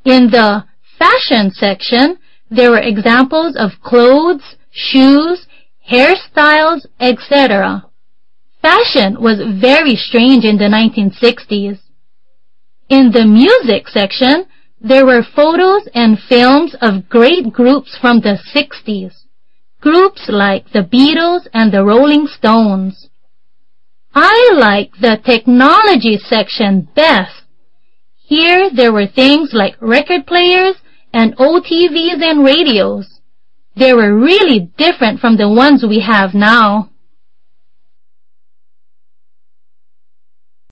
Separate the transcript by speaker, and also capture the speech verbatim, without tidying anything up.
Speaker 1: In the fashion section, there were examples of clothes, shoes, hairstyles, et cetera. Fashion was very strange in the nineteen sixties. In the music section, there were photos and films of great groups from the sixties. Groups like the Beatles and the Rolling Stones. I like the technology section best. Here there were things like record players and O T Vs and radios. They were really different from the ones we have now.